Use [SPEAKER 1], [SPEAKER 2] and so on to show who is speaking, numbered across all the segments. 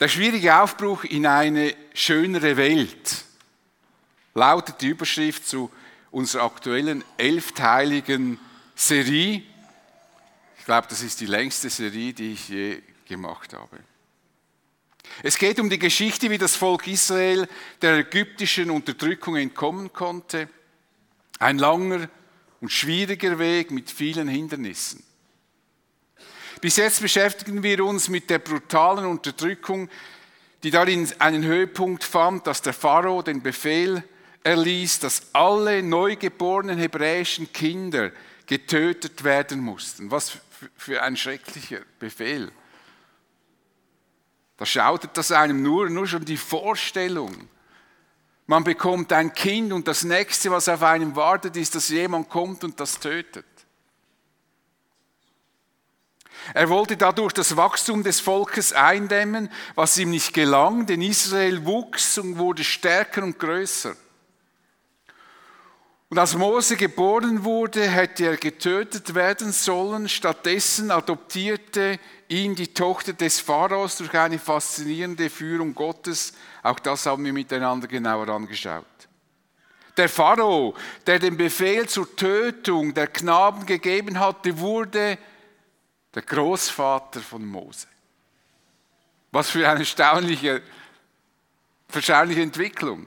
[SPEAKER 1] Der schwierige Aufbruch in eine schönere Welt lautet die Überschrift zu unserer aktuellen 11-teiligen Serie. Ich glaube, das ist die längste Serie, die ich je gemacht habe. Es geht um die Geschichte, wie das Volk Israel der ägyptischen Unterdrückung entkommen konnte. Ein langer und schwieriger Weg mit vielen Hindernissen. Bis jetzt beschäftigen wir uns mit der brutalen Unterdrückung, die darin einen Höhepunkt fand, dass der Pharao den Befehl erließ, dass alle neugeborenen hebräischen Kinder getötet werden mussten. Was für ein schrecklicher Befehl. Da schaudert das einem nur schon die Vorstellung. Man bekommt ein Kind und das Nächste, was auf einem wartet, ist, dass jemand kommt und das tötet. Er wollte dadurch das Wachstum des Volkes eindämmen, was ihm nicht gelang, denn Israel wuchs und wurde stärker und größer. Und als Mose geboren wurde, hätte er getötet werden sollen. Stattdessen adoptierte ihn die Tochter des Pharaos durch eine faszinierende Führung Gottes. Auch das haben wir miteinander genauer angeschaut. Der Pharao, der den Befehl zur Tötung der Knaben gegeben hatte, wurde der Großvater von Mose. Was für eine erstaunliche Entwicklung.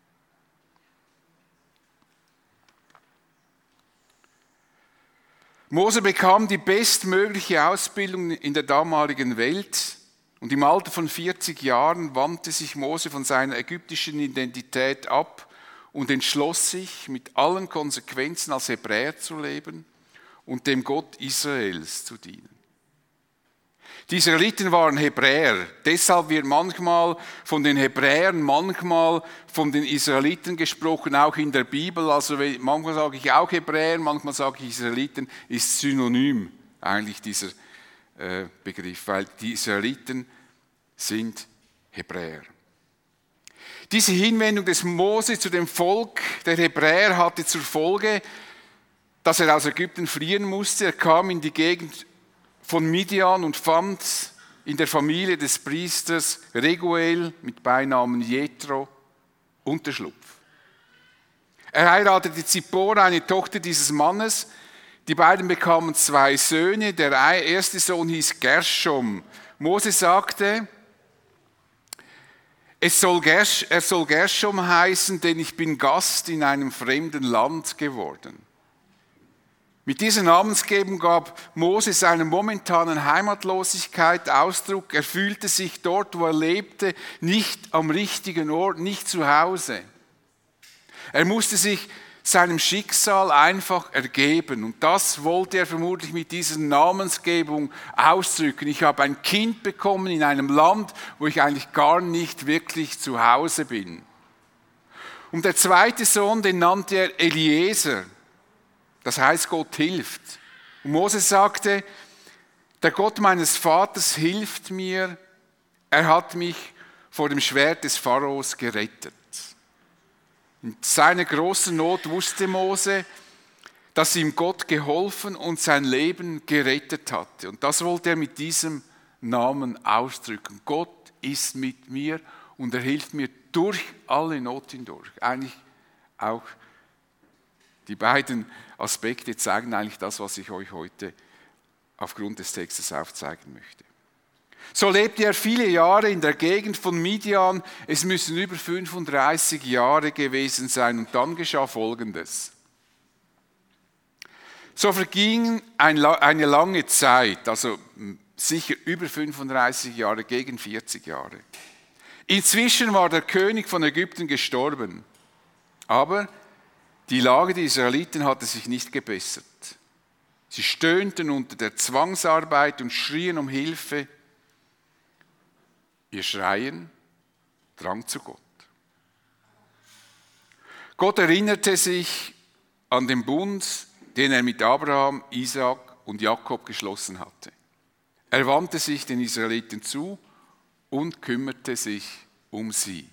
[SPEAKER 1] Mose bekam die bestmögliche Ausbildung in der damaligen Welt und im Alter von 40 Jahren wandte sich Mose von seiner ägyptischen Identität ab und entschloss sich, mit allen Konsequenzen als Hebräer zu leben und dem Gott Israels zu dienen. Die Israeliten waren Hebräer, deshalb wird manchmal von den Hebräern, manchmal von den Israeliten gesprochen, auch in der Bibel. Also manchmal sage ich auch Hebräer, manchmal sage ich Israeliten, ist synonym eigentlich dieser Begriff, weil die Israeliten sind Hebräer. Diese Hinwendung des Mose zu dem Volk der Hebräer hatte zur Folge, dass er aus Ägypten fliehen musste. Er kam in die Gegend von Midian und fand in der Familie des Priesters Reguel mit Beinamen Jethro Unterschlupf. Er heiratete Zippora, eine Tochter dieses Mannes. Die beiden bekamen 2 Söhne. Der erste Sohn hieß Gershom. Mose sagte, er soll Gershom heißen, denn ich bin Gast in einem fremden Land geworden. Mit dieser Namensgebung gab Mose seiner momentanen Heimatlosigkeit Ausdruck. Er fühlte sich dort, wo er lebte, nicht am richtigen Ort, nicht zu Hause. Er musste sich seinem Schicksal einfach ergeben. Und das wollte er vermutlich mit dieser Namensgebung ausdrücken. Ich habe ein Kind bekommen in einem Land, wo ich eigentlich gar nicht wirklich zu Hause bin. Und der zweite Sohn, den nannte er Eliezer. Das heißt, Gott hilft. Und Mose sagte, der Gott meines Vaters hilft mir, er hat mich vor dem Schwert des Pharaos gerettet. In seiner großen Not wusste Mose, dass ihm Gott geholfen und sein Leben gerettet hatte. Und das wollte er mit diesem Namen ausdrücken. Gott ist mit mir und er hilft mir durch alle Not hindurch. Eigentlich auch die beiden Aspekte zeigen eigentlich das, was ich euch heute aufgrund des Textes aufzeigen möchte. So lebte er viele Jahre in der Gegend von Midian. Es müssen über 35 Jahre gewesen sein. Und dann geschah Folgendes. So verging eine lange Zeit, also sicher über 35 Jahre, gegen 40 Jahre. Inzwischen war der König von Ägypten gestorben. Aber die Lage der Israeliten hatte sich nicht gebessert. Sie stöhnten unter der Zwangsarbeit und schrien um Hilfe. Ihr Schreien drang zu Gott. Gott erinnerte sich an den Bund, den er mit Abraham, Isaak und Jakob geschlossen hatte. Er wandte sich den Israeliten zu und kümmerte sich um sie.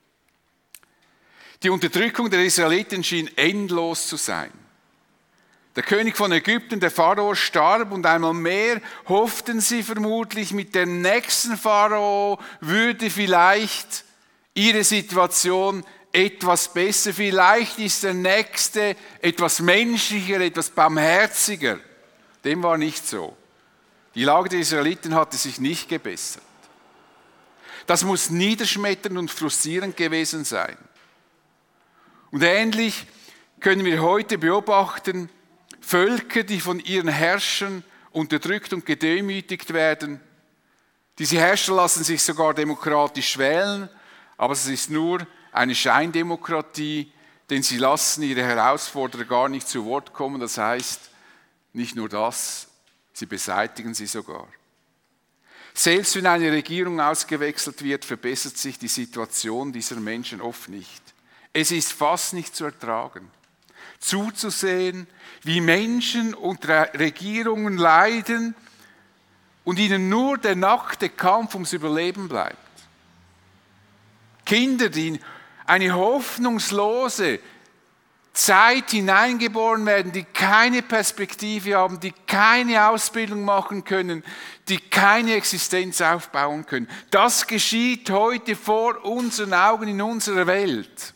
[SPEAKER 1] Die Unterdrückung der Israeliten schien endlos zu sein. Der König von Ägypten, der Pharao, starb und einmal mehr hofften sie vermutlich, mit dem nächsten Pharao würde vielleicht ihre Situation etwas besser. Vielleicht ist der nächste etwas menschlicher, etwas barmherziger. Dem war nicht so. Die Lage der Israeliten hatte sich nicht gebessert. Das muss niederschmetternd und frustrierend gewesen sein. Und ähnlich können wir heute beobachten, Völker, die von ihren Herrschern unterdrückt und gedemütigt werden. Diese Herrscher lassen sich sogar demokratisch wählen, aber es ist nur eine Scheindemokratie, denn sie lassen ihre Herausforderer gar nicht zu Wort kommen. Das heißt, nicht nur das, sie beseitigen sie sogar. Selbst wenn eine Regierung ausgewechselt wird, verbessert sich die Situation dieser Menschen oft nicht. Es ist fast nicht zu ertragen, zuzusehen, wie Menschen unter Regierungen leiden und ihnen nur der nackte Kampf ums Überleben bleibt. Kinder, die in eine hoffnungslose Zeit hineingeboren werden, die keine Perspektive haben, die keine Ausbildung machen können, die keine Existenz aufbauen können. Das geschieht heute vor unseren Augen in unserer Welt.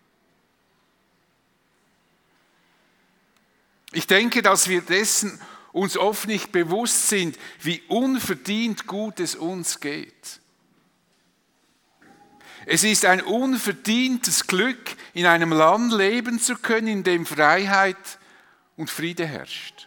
[SPEAKER 1] Ich denke, dass wir dessen uns oft nicht bewusst sind, wie unverdient gut es uns geht. Es ist ein unverdientes Glück, in einem Land leben zu können, in dem Freiheit und Friede herrscht.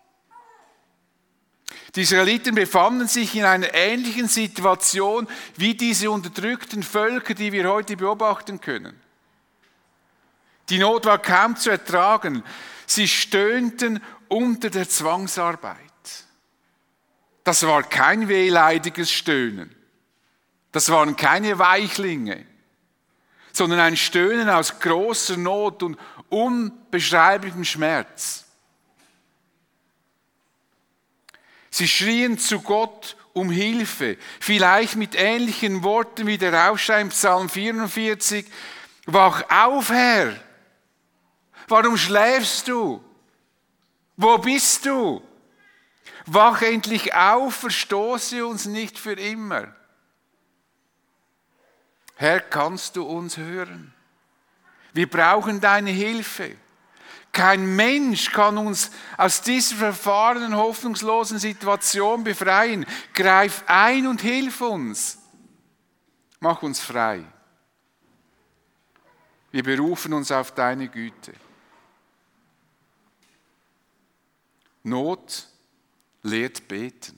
[SPEAKER 1] Die Israeliten befanden sich in einer ähnlichen Situation wie diese unterdrückten Völker, die wir heute beobachten können. Die Not war kaum zu ertragen. Sie stöhnten unter der Zwangsarbeit. Das war kein wehleidiges Stöhnen. Das waren keine Weichlinge, sondern ein Stöhnen aus großer Not und unbeschreiblichem Schmerz. Sie schrien zu Gott um Hilfe, vielleicht mit ähnlichen Worten wie der Aufschrei im Psalm 44. Wach auf, Herr! Warum schläfst du? Wo bist du? Wach endlich auf, verstoße uns nicht für immer. Herr, kannst du uns hören? Wir brauchen deine Hilfe. Kein Mensch kann uns aus dieser verfahrenen, hoffnungslosen Situation befreien. Greif ein und hilf uns. Mach uns frei. Wir berufen uns auf deine Güte. Not lehrt beten.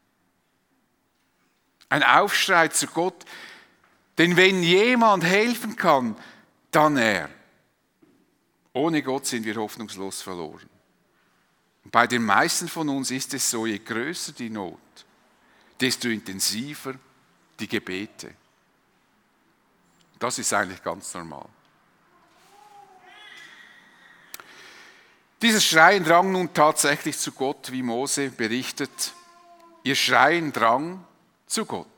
[SPEAKER 1] Ein Aufschrei zu Gott, denn wenn jemand helfen kann, dann er. Ohne Gott sind wir hoffnungslos verloren. Und bei den meisten von uns ist es so, je größer die Not, desto intensiver die Gebete. Das ist eigentlich ganz normal. Dieses Schreien drang nun tatsächlich zu Gott, wie Mose berichtet. Ihr Schreien drang zu Gott.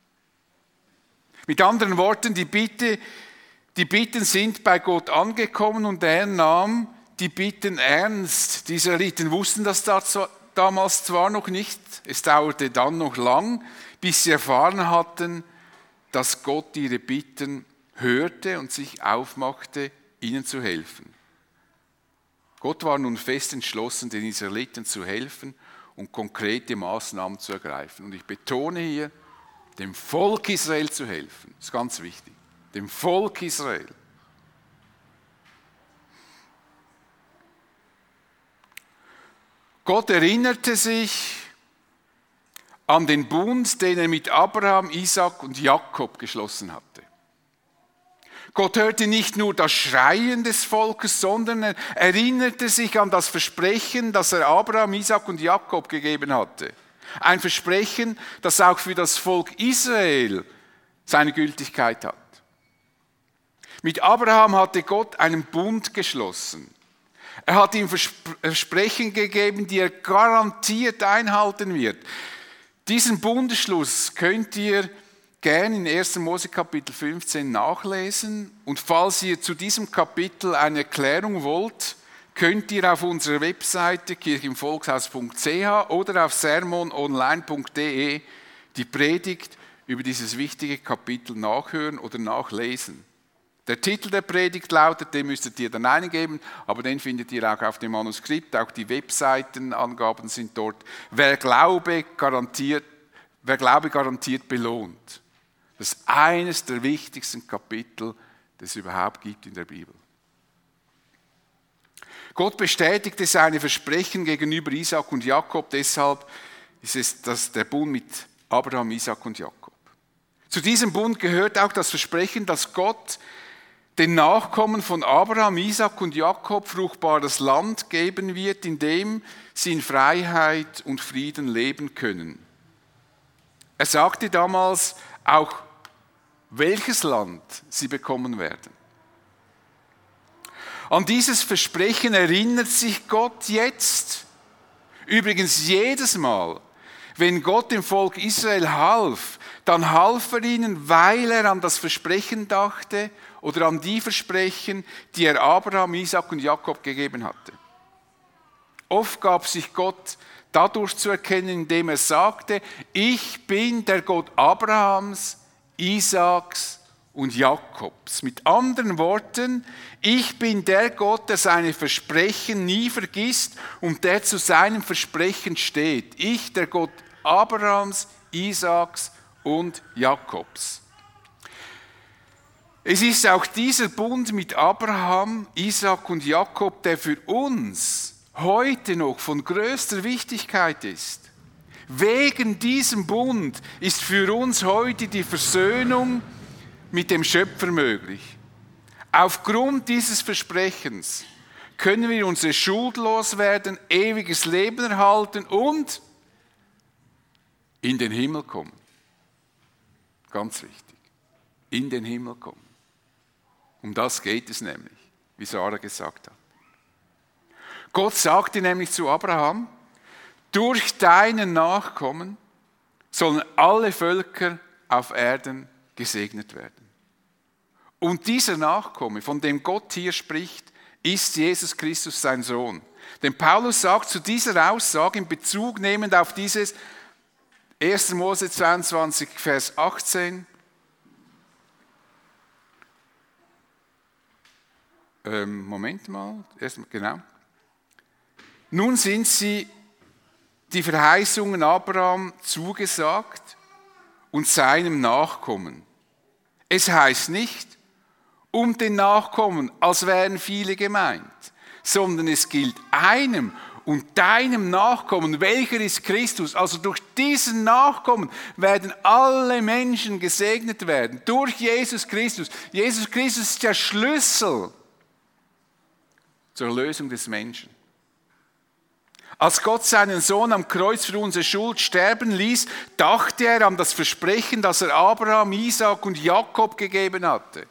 [SPEAKER 1] Mit anderen Worten, die Bitten sind bei Gott angekommen und er nahm die Bitten ernst. Die Israeliten wussten das damals zwar noch nicht, es dauerte dann noch lang, bis sie erfahren hatten, dass Gott ihre Bitten hörte und sich aufmachte, ihnen zu helfen. Gott war nun fest entschlossen, den Israeliten zu helfen und konkrete Maßnahmen zu ergreifen. Und ich betone hier, dem Volk Israel zu helfen. Das ist ganz wichtig. Dem Volk Israel. Gott erinnerte sich an den Bund, den er mit Abraham, Isaac und Jakob geschlossen hatte. Gott hörte nicht nur das Schreien des Volkes, sondern er erinnerte sich an das Versprechen, das er Abraham, Isaac und Jakob gegeben hatte. Ein Versprechen, das auch für das Volk Israel seine Gültigkeit hat. Mit Abraham hatte Gott einen Bund geschlossen. Er hat ihm Versprechen gegeben, die er garantiert einhalten wird. Diesen Bundesschluss könnt ihr gerne in 1. Mose Kapitel 15 nachlesen. Und falls ihr zu diesem Kapitel eine Erklärung wollt, könnt ihr auf unserer Webseite kirchenvolkshaus.ch oder auf sermononline.de die Predigt über dieses wichtige Kapitel nachhören oder nachlesen. Der Titel der Predigt lautet, den müsstet ihr dann eingeben, aber den findet ihr auch auf dem Manuskript, auch die Webseitenangaben sind dort. Wer Glaube garantiert belohnt. Das ist eines der wichtigsten Kapitel, das es überhaupt gibt in der Bibel. Gott bestätigte seine Versprechen gegenüber Isaak und Jakob, deshalb ist es der Bund mit Abraham, Isaak und Jakob. Zu diesem Bund gehört auch das Versprechen, dass Gott den Nachkommen von Abraham, Isaak und Jakob fruchtbares Land geben wird, in dem sie in Freiheit und Frieden leben können. Er sagte damals auch, welches Land sie bekommen werden. An dieses Versprechen erinnert sich Gott jetzt. Übrigens jedes Mal, wenn Gott dem Volk Israel half, dann half er ihnen, weil er an das Versprechen dachte oder an die Versprechen, die er Abraham, Isaak und Jakob gegeben hatte. Oft gab sich Gott dadurch zu erkennen, indem er sagte, ich bin der Gott Abrahams, Isaaks und Jakobs. Mit anderen Worten, ich bin der Gott, der seine Versprechen nie vergisst und der zu seinem Versprechen steht. Ich, der Gott Abrahams, Isaaks und Jakobs. Es ist auch dieser Bund mit Abraham, Isaak und Jakob, der für uns heute noch von größter Wichtigkeit ist. Wegen diesem Bund ist für uns heute die Versöhnung mit dem Schöpfer möglich. Aufgrund dieses Versprechens können wir unsere Schuld loswerden, ewiges Leben erhalten und in den Himmel kommen. Ganz wichtig. In den Himmel kommen. Um das geht es nämlich, wie Sarah gesagt hat. Gott sagte nämlich zu Abraham, durch deinen Nachkommen sollen alle Völker auf Erden gesegnet werden. Und dieser Nachkomme, von dem Gott hier spricht, ist Jesus Christus, sein Sohn. Denn Paulus sagt zu dieser Aussage in Bezug nehmend auf dieses 1. Mose 22, Vers 18, Moment mal, genau. Nun sind sie die Verheißungen Abraham zugesagt und seinem Nachkommen. Es heißt nicht, um den Nachkommen, als wären viele gemeint, sondern es gilt einem und deinem Nachkommen, welcher ist Christus. Also durch diesen Nachkommen werden alle Menschen gesegnet werden, durch Jesus Christus. Jesus Christus ist der Schlüssel zur Erlösung des Menschen. Als Gott seinen Sohn am Kreuz für unsere Schuld sterben ließ, dachte er an das Versprechen, das er Abraham, Isaak und Jakob gegeben hatte.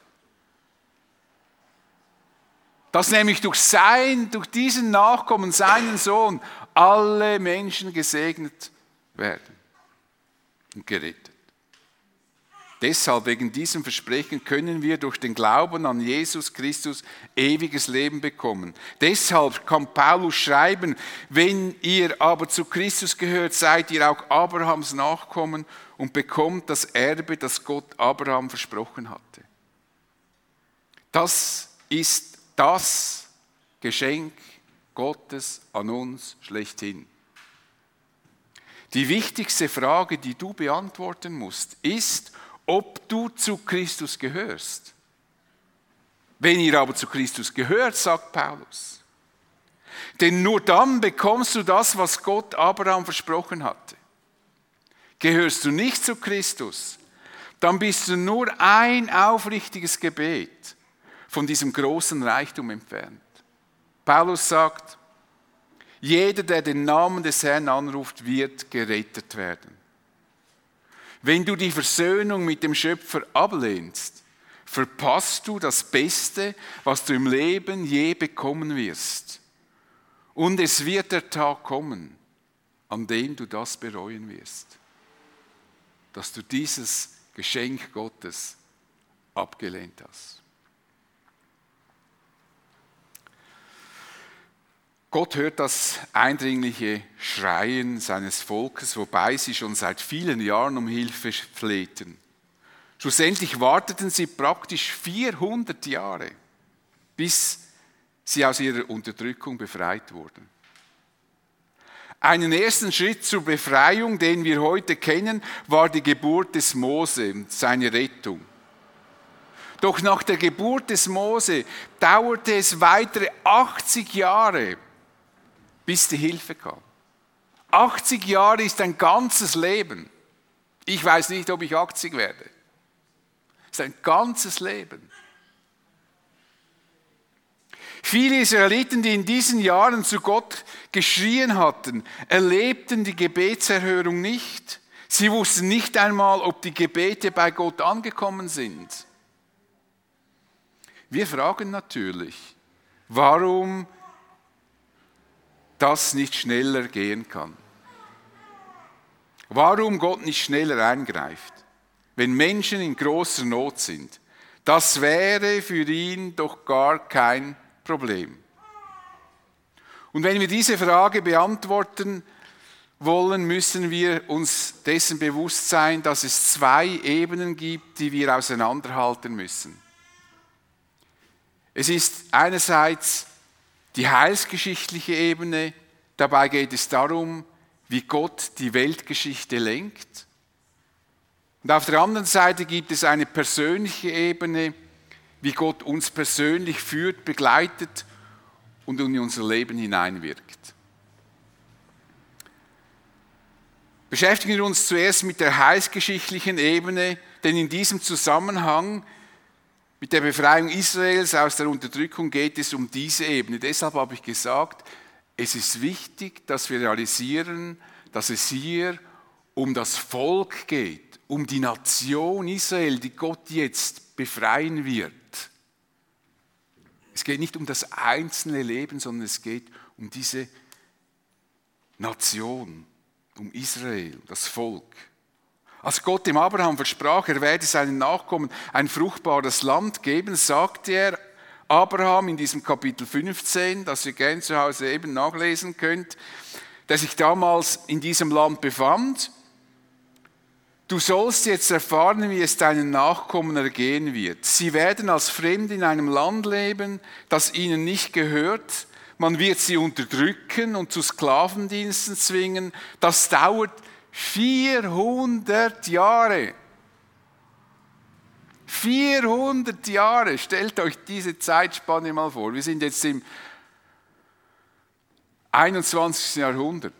[SPEAKER 1] Dass nämlich durch diesen Nachkommen, seinen Sohn, alle Menschen gesegnet werden und gerettet. Deshalb, wegen diesem Versprechen, können wir durch den Glauben an Jesus Christus ewiges Leben bekommen. Deshalb kann Paulus schreiben, wenn ihr aber zu Christus gehört, seid ihr auch Abrahams Nachkommen und bekommt das Erbe, das Gott Abraham versprochen hatte. Das ist das Geschenk Gottes an uns schlechthin. Die wichtigste Frage, die du beantworten musst, ist, ob du zu Christus gehörst. Wenn ihr aber zu Christus gehört, sagt Paulus, denn nur dann bekommst du das, was Gott Abraham versprochen hatte. Gehörst du nicht zu Christus, dann bist du nur ein aufrichtiges Gebet von diesem großen Reichtum entfernt. Paulus sagt, jeder, der den Namen des Herrn anruft, wird gerettet werden. Wenn du die Versöhnung mit dem Schöpfer ablehnst, verpasst du das Beste, was du im Leben je bekommen wirst. Und es wird der Tag kommen, an dem du das bereuen wirst, dass du dieses Geschenk Gottes abgelehnt hast. Gott hört das eindringliche Schreien seines Volkes, wobei sie schon seit vielen Jahren um Hilfe flehten. Schlussendlich warteten sie praktisch 400 Jahre, bis sie aus ihrer Unterdrückung befreit wurden. Einen ersten Schritt zur Befreiung, den wir heute kennen, war die Geburt des Mose und seine Rettung. Doch nach der Geburt des Mose dauerte es weitere 80 Jahre, bis die Hilfe kam. 80 Jahre ist ein ganzes Leben. Ich weiß nicht, ob ich 80 werde. Es ist ein ganzes Leben. Viele Israeliten, die in diesen Jahren zu Gott geschrien hatten, erlebten die Gebetserhörung nicht. Sie wussten nicht einmal, ob die Gebete bei Gott angekommen sind. Wir fragen natürlich, warum das nicht schneller gehen kann. Warum Gott nicht schneller eingreift, wenn Menschen in großer Not sind. Das wäre für ihn doch gar kein Problem. Und wenn wir diese Frage beantworten wollen, müssen wir uns dessen bewusst sein, dass es zwei Ebenen gibt, die wir auseinanderhalten müssen. Es ist einerseits die heilsgeschichtliche Ebene, dabei geht es darum, wie Gott die Weltgeschichte lenkt. Und auf der anderen Seite gibt es eine persönliche Ebene, wie Gott uns persönlich führt, begleitet und in unser Leben hineinwirkt. Beschäftigen wir uns zuerst mit der heilsgeschichtlichen Ebene, denn in diesem Zusammenhang mit der Befreiung Israels aus der Unterdrückung geht es um diese Ebene. Deshalb habe ich gesagt, es ist wichtig, dass wir realisieren, dass es hier um das Volk geht, um die Nation Israel, die Gott jetzt befreien wird. Es geht nicht um das einzelne Leben, sondern es geht um diese Nation, um Israel, das Volk. Als Gott dem Abraham versprach, er werde seinen Nachkommen ein fruchtbares Land geben, sagte er Abraham in diesem Kapitel 15, das ihr gerne zu Hause eben nachlesen könnt, der sich damals in diesem Land befand: Du sollst jetzt erfahren, wie es deinen Nachkommen ergehen wird. Sie werden als Fremde in einem Land leben, das ihnen nicht gehört. Man wird sie unterdrücken und zu Sklavendiensten zwingen. Das dauert 400 Jahre. 400 Jahre. Stellt euch diese Zeitspanne mal vor. Wir sind jetzt im 21. Jahrhundert.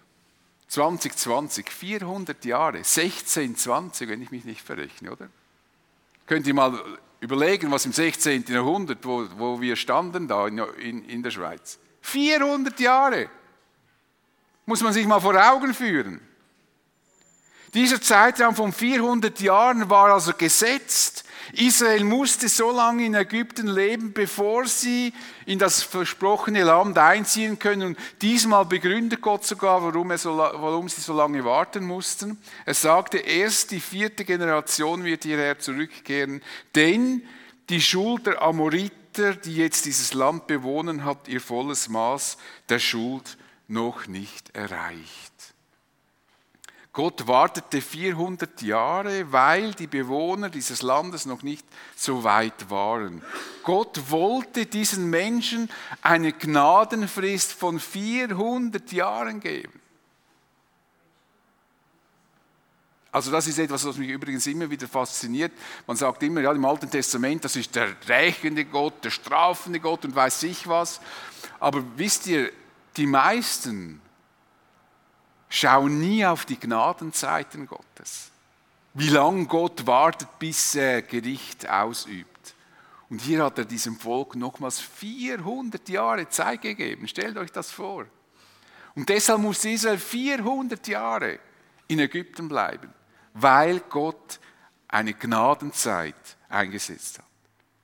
[SPEAKER 1] 2020, 400 Jahre, 1620, wenn ich mich nicht verrechne, oder? Könnt ihr mal überlegen, was im 16. Jahrhundert, wo wir standen da in der Schweiz. 400 Jahre, muss man sich mal vor Augen führen. Dieser Zeitraum von 400 Jahren war also gesetzt. Israel musste so lange in Ägypten leben, bevor sie in das versprochene Land einziehen können. Und diesmal begründet Gott sogar, warum sie so lange warten mussten. Er sagte, erst die 4. Generation wird hierher zurückkehren, denn die Schuld der Amoriter, die jetzt dieses Land bewohnen, hat ihr volles Maß der Schuld noch nicht erreicht. Gott wartete 400 Jahre, weil die Bewohner dieses Landes noch nicht so weit waren. Gott wollte diesen Menschen eine Gnadenfrist von 400 Jahren geben. Also das ist etwas, was mich übrigens immer wieder fasziniert. Man sagt immer, ja, im Alten Testament, das ist der rächende Gott, der strafende Gott und weiß ich was. Aber wisst ihr, die meisten schauen nie auf die Gnadenzeiten Gottes. Wie lange Gott wartet, bis er Gericht ausübt. Und hier hat er diesem Volk nochmals 400 Jahre Zeit gegeben. Stellt euch das vor. Und deshalb muss Israel 400 Jahre in Ägypten bleiben, weil Gott eine Gnadenzeit eingesetzt hat.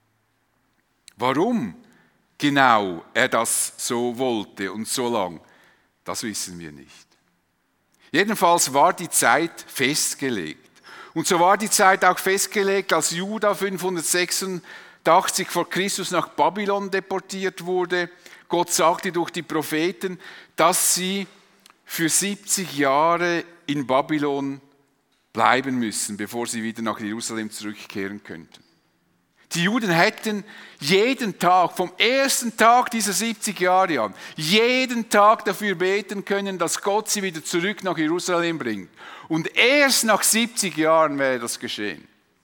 [SPEAKER 1] Warum genau er das so wollte und so lang, das wissen wir nicht. Jedenfalls war die Zeit festgelegt. Und so war die Zeit auch festgelegt, als Juda 586 180 vor Christus nach Babylon deportiert wurde. Gott sagte durch die Propheten, dass sie für 70 Jahre in Babylon bleiben müssen, bevor sie wieder nach Jerusalem zurückkehren könnten. Die Juden hätten jeden Tag, vom ersten Tag dieser 70 Jahre an, jeden Tag dafür beten können, dass Gott sie wieder zurück nach Jerusalem bringt. Und erst nach 70 Jahren wäre das geschehen.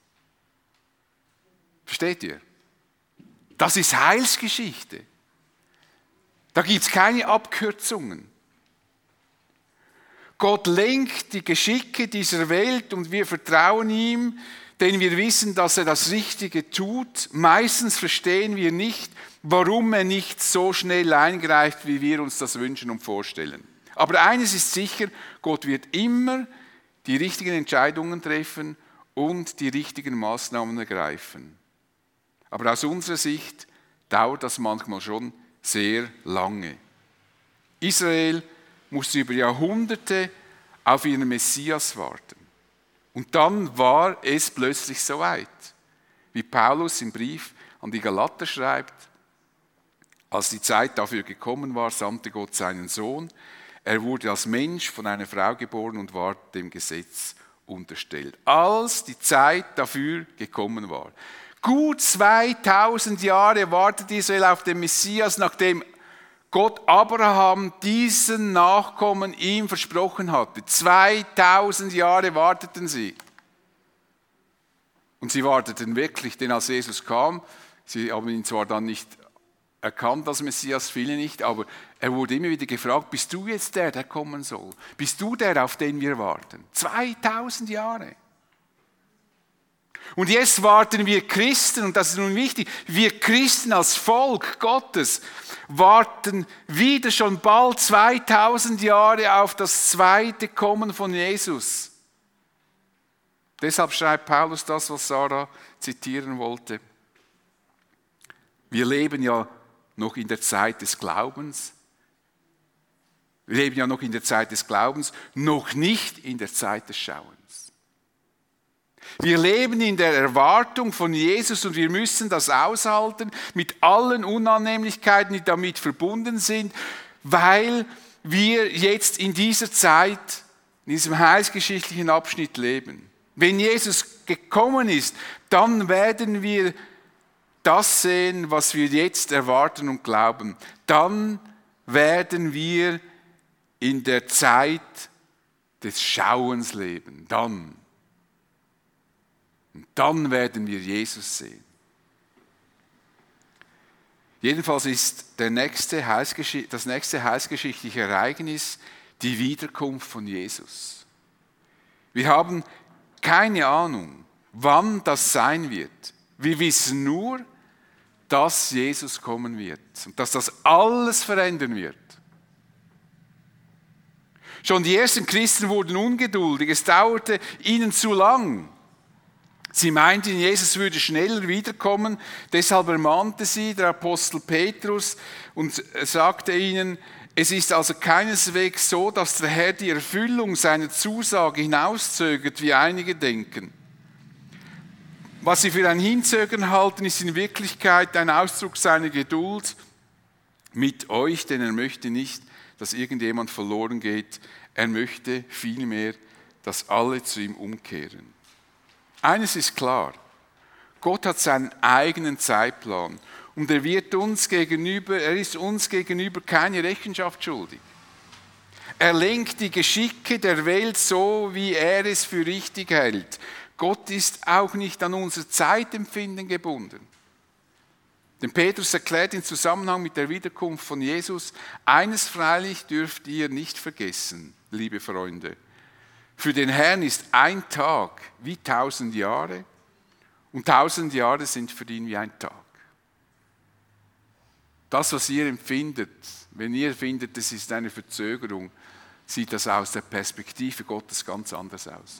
[SPEAKER 1] Versteht ihr? Das ist Heilsgeschichte. Da gibt es keine Abkürzungen. Gott lenkt die Geschicke dieser Welt und wir vertrauen ihm, denn wir wissen, dass er das Richtige tut. Meistens verstehen wir nicht, warum er nicht so schnell eingreift, wie wir uns das wünschen und vorstellen. Aber eines ist sicher, Gott wird immer die richtigen Entscheidungen treffen und die richtigen Maßnahmen ergreifen. Aber aus unserer Sicht dauert das manchmal schon sehr lange. Israel musste über Jahrhunderte auf ihren Messias warten. Und dann war es plötzlich soweit. Wie Paulus im Brief an die Galater schreibt, als die Zeit dafür gekommen war, sandte Gott seinen Sohn. Er wurde als Mensch von einer Frau geboren und war dem Gesetz unterstellt. Als die Zeit dafür gekommen war. Gut 2000 Jahre wartet Israel auf den Messias, nachdem Gott Abraham diesen Nachkommen ihm versprochen hatte. 2000 Jahre warteten sie. Und sie warteten wirklich, denn als Jesus kam, sie haben ihn zwar dann nicht erkannt als Messias, viele nicht, aber er wurde immer wieder gefragt, bist du jetzt der kommen soll? Bist du der, auf den wir warten? 2000 Jahre. Und jetzt warten wir Christen, und das ist nun wichtig, wir Christen als Volk Gottes warten wieder schon bald 2000 Jahre auf das zweite Kommen von Jesus. Deshalb schreibt Paulus das, was Sarah zitieren wollte. Wir leben ja noch in der Zeit des Glaubens. Wir leben ja noch in der Zeit des Glaubens, noch nicht in der Zeit des Schauens. Wir leben in der Erwartung von Jesus und wir müssen das aushalten mit allen Unannehmlichkeiten, die damit verbunden sind, weil wir jetzt in dieser Zeit, in diesem heilsgeschichtlichen Abschnitt leben. Wenn Jesus gekommen ist, dann werden wir das sehen, was wir jetzt erwarten und glauben. Dann werden wir in der Zeit des Schauens leben. Dann werden wir Jesus sehen. Jedenfalls ist das nächste heilsgeschichtliche Ereignis die Wiederkunft von Jesus. Wir haben keine Ahnung, wann das sein wird. Wir wissen nur, dass Jesus kommen wird und dass das alles verändern wird. Schon die ersten Christen wurden ungeduldig, es dauerte ihnen zu lang. Sie meinten, Jesus würde schneller wiederkommen, deshalb ermahnte sie der Apostel Petrus und sagte ihnen, es ist also keineswegs so, dass der Herr die Erfüllung seiner Zusage hinauszögert, wie einige denken. Was sie für ein Hinzögern halten, ist in Wirklichkeit ein Ausdruck seiner Geduld mit euch, denn er möchte nicht, dass irgendjemand verloren geht. Er möchte vielmehr, dass alle zu ihm umkehren. Eines ist klar, Gott hat seinen eigenen Zeitplan und er ist uns gegenüber keine Rechenschaft schuldig. Er lenkt die Geschicke der Welt so, wie er es für richtig hält. Gott ist auch nicht an unser Zeitempfinden gebunden. Denn Petrus erklärt im Zusammenhang mit der Wiederkunft von Jesus, eines freilich dürft ihr nicht vergessen, liebe Freunde. Für den Herrn ist ein Tag wie 1000 Jahre und 1000 Jahre sind für ihn wie ein Tag. Das, was ihr empfindet, wenn ihr findet, es ist eine Verzögerung, sieht das aus der Perspektive Gottes ganz anders aus.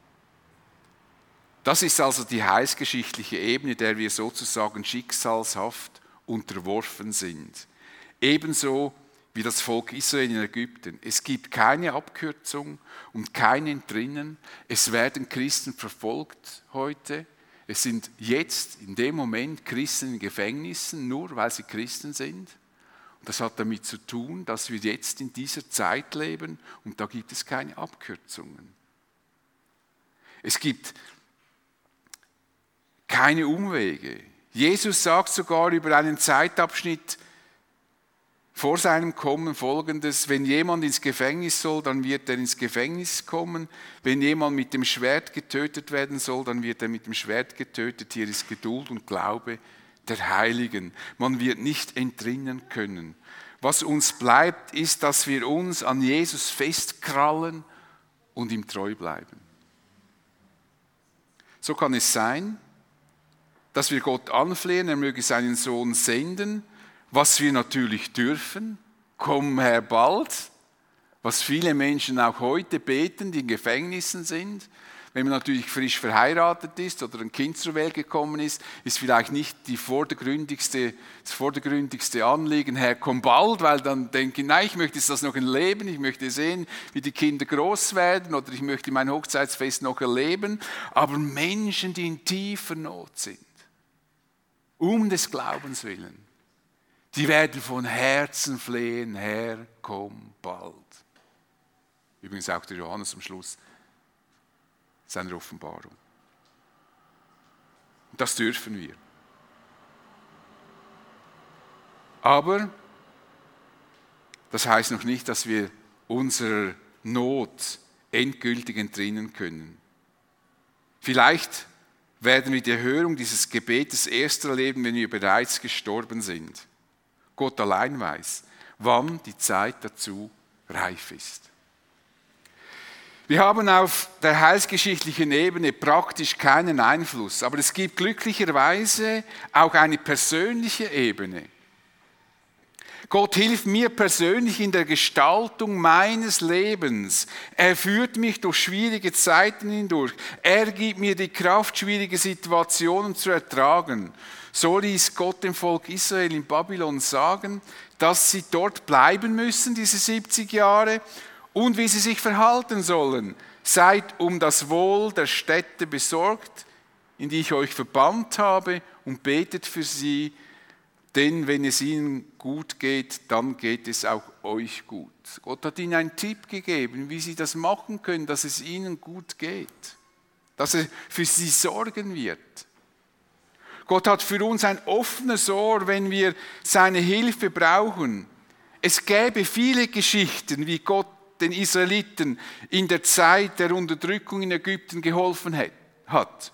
[SPEAKER 1] Das ist also die heilsgeschichtliche Ebene, der wir sozusagen schicksalshaft unterworfen sind. Ebenso wie das Volk Israel in Ägypten. Es gibt keine Abkürzung und kein Entrinnen. Es werden Christen verfolgt heute. Es sind jetzt in dem Moment Christen in Gefängnissen, nur weil sie Christen sind. Und das hat damit zu tun, dass wir jetzt in dieser Zeit leben und da gibt es keine Abkürzungen. Es gibt keine Umwege. Jesus sagt sogar über einen Zeitabschnitt vor seinem Kommen Folgendes: Wenn jemand ins Gefängnis soll, dann wird er ins Gefängnis kommen. Wenn jemand mit dem Schwert getötet werden soll, dann wird er mit dem Schwert getötet. Hier ist Geduld und Glaube der Heiligen. Man wird nicht entrinnen können. Was uns bleibt, ist, dass wir uns an Jesus festkrallen und ihm treu bleiben. So kann es sein, dass wir Gott anflehen, er möge seinen Sohn senden, was wir natürlich dürfen. Komm, Herr, bald. Was viele Menschen auch heute beten, die in Gefängnissen sind. Wenn man natürlich frisch verheiratet ist oder ein Kind zur Welt gekommen ist vielleicht nicht das vordergründigste Anliegen, Herr, komm bald, weil dann denke ich, nein, ich möchte jetzt das noch erleben, ich möchte sehen, wie die Kinder groß werden oder ich möchte mein Hochzeitsfest noch erleben. Aber Menschen, die in tiefer Not sind, um des Glaubens willen, die werden von Herzen flehen, Herr, komm bald. Übrigens auch der Johannes am Schluss seiner Offenbarung. Das dürfen wir. Aber das heißt noch nicht, dass wir unserer Not endgültig entrinnen können. Vielleicht werden wir die Erhörung dieses Gebetes erst erleben, wenn wir bereits gestorben sind. Gott allein weiß, wann die Zeit dazu reif ist. Wir haben auf der heilsgeschichtlichen Ebene praktisch keinen Einfluss, aber es gibt glücklicherweise auch eine persönliche Ebene. Gott hilft mir persönlich in der Gestaltung meines Lebens. Er führt mich durch schwierige Zeiten hindurch. Er gibt mir die Kraft, schwierige Situationen zu ertragen. So ließ Gott dem Volk Israel in Babylon sagen, dass sie dort bleiben müssen, diese 70 Jahre, und wie sie sich verhalten sollen. Seid um das Wohl der Städte besorgt, in die ich euch verbannt habe, und betet für sie, denn wenn es ihnen gut geht, dann geht es auch euch gut. Gott hat ihnen einen Tipp gegeben, wie sie das machen können, dass es ihnen gut geht, dass er für sie sorgen wird. Gott hat für uns ein offenes Ohr, wenn wir seine Hilfe brauchen. Es gäbe viele Geschichten, wie Gott den Israeliten in der Zeit der Unterdrückung in Ägypten geholfen hat.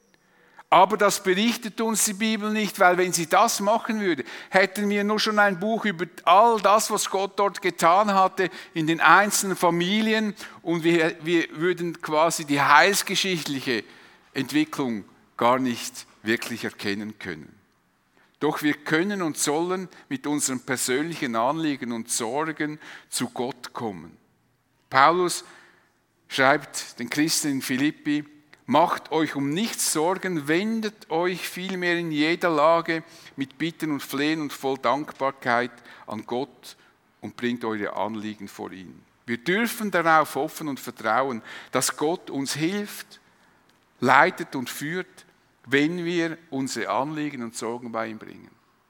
[SPEAKER 1] Aber das berichtet uns die Bibel nicht, weil wenn sie das machen würde, hätten wir nur schon ein Buch über all das, was Gott dort getan hatte in den einzelnen Familien, und wir würden quasi die heilsgeschichtliche Entwicklung gar nicht wirklich erkennen können. Doch wir können und sollen mit unseren persönlichen Anliegen und Sorgen zu Gott kommen. Paulus schreibt den Christen in Philippi: Macht euch um nichts Sorgen, wendet euch vielmehr in jeder Lage mit Bitten und Flehen und voll Dankbarkeit an Gott und bringt eure Anliegen vor ihn. Wir dürfen darauf hoffen und vertrauen, dass Gott uns hilft, leitet und führt, wenn wir unsere Anliegen und Sorgen bei ihm bringen.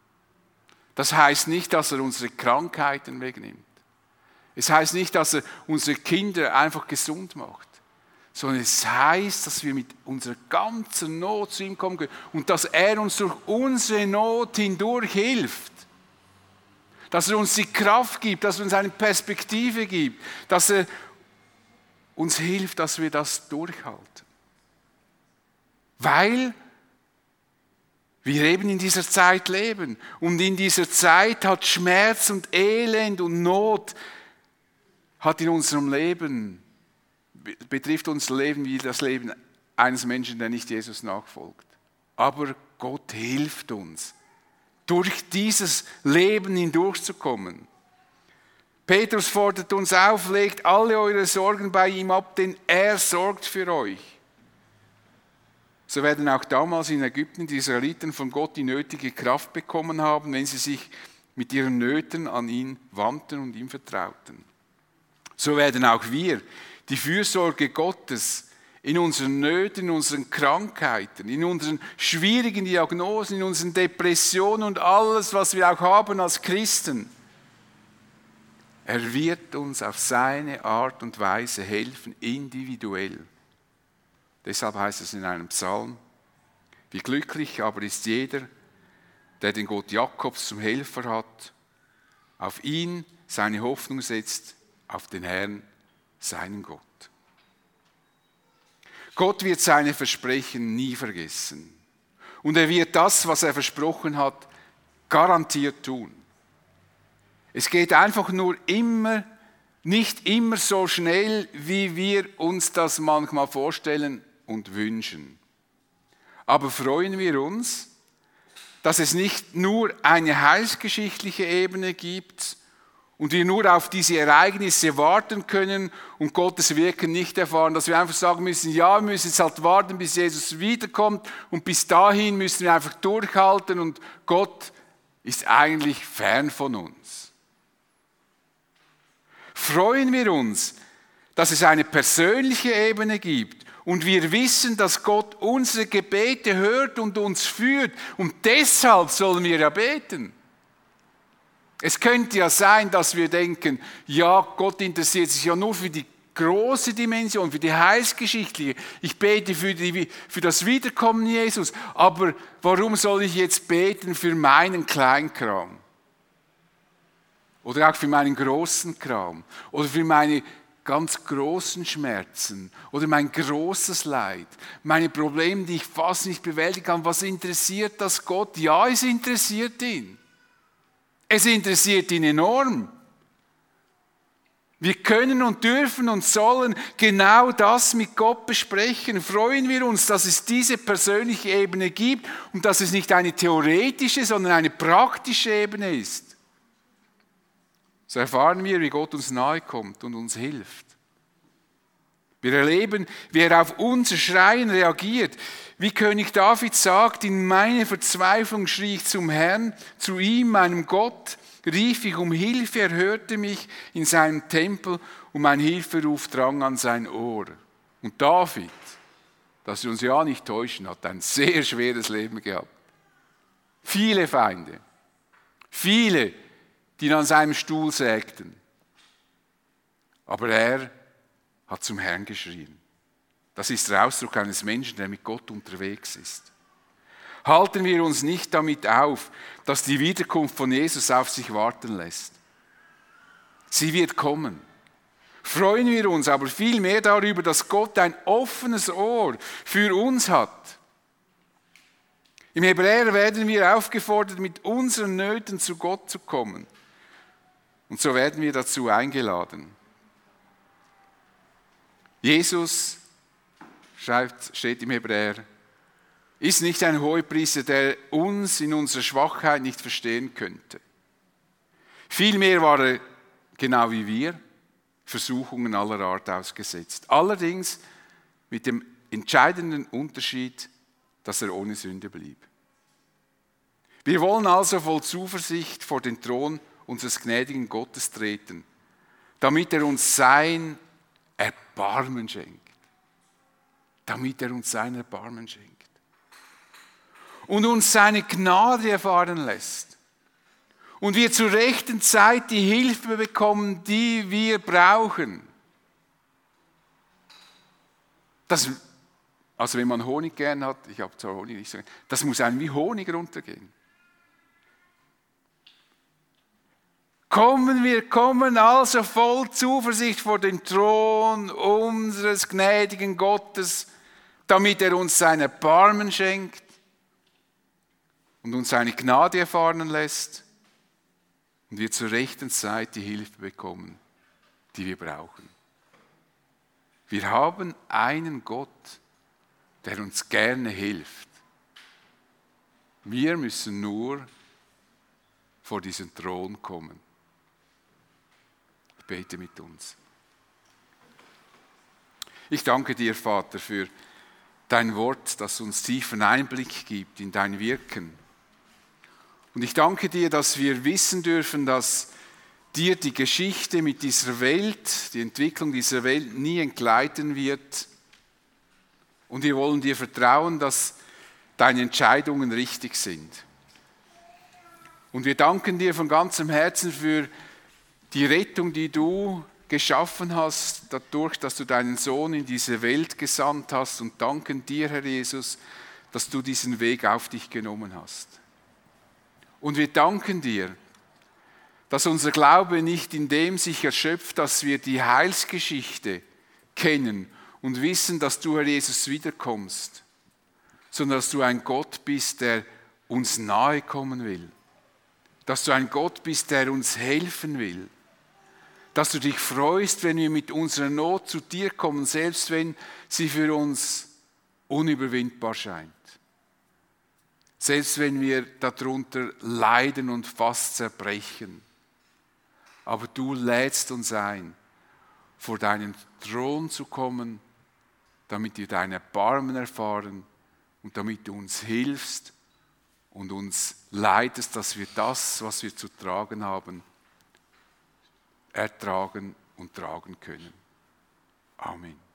[SPEAKER 1] Das heißt nicht, dass er unsere Krankheiten wegnimmt. Es heißt nicht, dass er unsere Kinder einfach gesund macht, sondern es heißt, dass wir mit unserer ganzen Not zu ihm kommen können und dass er uns durch unsere Not hindurch hilft. Dass er uns die Kraft gibt, dass er uns eine Perspektive gibt, dass er uns hilft, dass wir das durchhalten. Weil wir eben in dieser Zeit leben und in dieser Zeit hat Schmerz und Elend und Not hat in unserem Leben, betrifft unser Leben wie das Leben eines Menschen, der nicht Jesus nachfolgt. Aber Gott hilft uns, durch dieses Leben hindurchzukommen. Petrus fordert uns auf: Legt alle eure Sorgen bei ihm ab, denn er sorgt für euch. So werden auch damals in Ägypten die Israeliten von Gott die nötige Kraft bekommen haben, wenn sie sich mit ihren Nöten an ihn wandten und ihm vertrauten. So werden auch wir die Fürsorge Gottes in unseren Nöten, in unseren Krankheiten, in unseren schwierigen Diagnosen, in unseren Depressionen und alles, was wir auch haben als Christen. Er wird uns auf seine Art und Weise helfen, individuell. Deshalb heißt es in einem Psalm, wie glücklich aber ist jeder, der den Gott Jakobs zum Helfer hat, auf ihn seine Hoffnung setzt, auf den Herrn, seinen Gott. Gott wird seine Versprechen nie vergessen. Und er wird das, was er versprochen hat, garantiert tun. Es geht einfach nur nicht immer so schnell, wie wir uns das manchmal vorstellen und wünschen. Aber freuen wir uns, dass es nicht nur eine heilsgeschichtliche Ebene gibt und wir nur auf diese Ereignisse warten können und Gottes Wirken nicht erfahren, dass wir einfach sagen müssen, ja, wir müssen jetzt halt warten, bis Jesus wiederkommt und bis dahin müssen wir einfach durchhalten und Gott ist eigentlich fern von uns. Freuen wir uns, dass es eine persönliche Ebene gibt und wir wissen, dass Gott unsere Gebete hört und uns führt und deshalb sollen wir ja beten. Es könnte ja sein, dass wir denken, ja, Gott interessiert sich ja nur für die große Dimension, für die heilsgeschichtliche. Ich bete für das Wiederkommen Jesus, aber warum soll ich jetzt beten für meinen Kleinkram? Oder auch für meinen großen Kram? Oder für meine ganz großen Schmerzen? Oder mein großes Leid? Meine Probleme, die ich fast nicht bewältigen kann. Was interessiert das Gott? Ja, es interessiert ihn. Es interessiert ihn enorm. Wir können und dürfen und sollen genau das mit Gott besprechen. Freuen wir uns, dass es diese persönliche Ebene gibt und dass es nicht eine theoretische, sondern eine praktische Ebene ist. So erfahren wir, wie Gott uns nahe kommt und uns hilft. Wir erleben, wie er auf unser Schreien reagiert. Wie König David sagt, in meiner Verzweiflung schrie ich zum Herrn, zu ihm, meinem Gott, rief ich um Hilfe, er hörte mich in seinem Tempel und mein Hilferuf drang an sein Ohr. Und David, dass wir uns ja nicht täuschen, hat ein sehr schweres Leben gehabt. Viele Feinde, viele, die ihn an seinem Stuhl sägten. Aber er hat zum Herrn geschrien. Das ist der Ausdruck eines Menschen, der mit Gott unterwegs ist. Halten wir uns nicht damit auf, dass die Wiederkunft von Jesus auf sich warten lässt. Sie wird kommen. Freuen wir uns aber viel mehr darüber, dass Gott ein offenes Ohr für uns hat. Im Hebräer werden wir aufgefordert, mit unseren Nöten zu Gott zu kommen. Und so werden wir dazu eingeladen. Jesus, steht im Hebräer, ist nicht ein Hohepriester, der uns in unserer Schwachheit nicht verstehen könnte. Vielmehr war er, genau wie wir, Versuchungen aller Art ausgesetzt. Allerdings mit dem entscheidenden Unterschied, dass er ohne Sünde blieb. Wir wollen also voll Zuversicht vor den Thron unseres gnädigen Gottes treten, damit er uns sein Erbarmen schenkt. Damit er uns sein Erbarmen schenkt. Und uns seine Gnade erfahren lässt. Und wir zur rechten Zeit die Hilfe bekommen, die wir brauchen. Also wenn man Honig gern hat, ich habe zwar Honig nicht so gern, das muss einem wie Honig runtergehen. Wir kommen also voll Zuversicht vor den Thron unseres gnädigen Gottes, damit er uns sein Erbarmen schenkt und uns seine Gnade erfahren lässt und wir zur rechten Zeit die Hilfe bekommen, die wir brauchen. Wir haben einen Gott, der uns gerne hilft. Wir müssen nur vor diesen Thron kommen. Ich bete mit uns. Ich danke dir, Vater, für dein Wort, das uns tiefen Einblick gibt in dein Wirken. Und ich danke dir, dass wir wissen dürfen, dass dir die Geschichte mit dieser Welt, die Entwicklung dieser Welt nie entgleiten wird, Und wir wollen dir vertrauen, dass deine Entscheidungen richtig sind. Und wir danken dir von ganzem Herzen für die Rettung, die du geschaffen hast, dadurch, dass du deinen Sohn in diese Welt gesandt hast, und danken dir, Herr Jesus, dass du diesen Weg auf dich genommen hast. Und wir danken dir, dass unser Glaube nicht in dem sich erschöpft, dass wir die Heilsgeschichte kennen und wissen, dass du, Herr Jesus, wiederkommst, sondern dass du ein Gott bist, der uns nahe kommen will, dass du ein Gott bist, der uns helfen will, dass du dich freust, wenn wir mit unserer Not zu dir kommen, selbst wenn sie für uns unüberwindbar scheint. Selbst wenn wir darunter leiden und fast zerbrechen. Aber du lädst uns ein, vor deinen Thron zu kommen, damit wir dein Erbarmen erfahren und damit du uns hilfst und uns leitest, dass wir das, was wir zu tragen haben, ertragen und tragen können. Amen.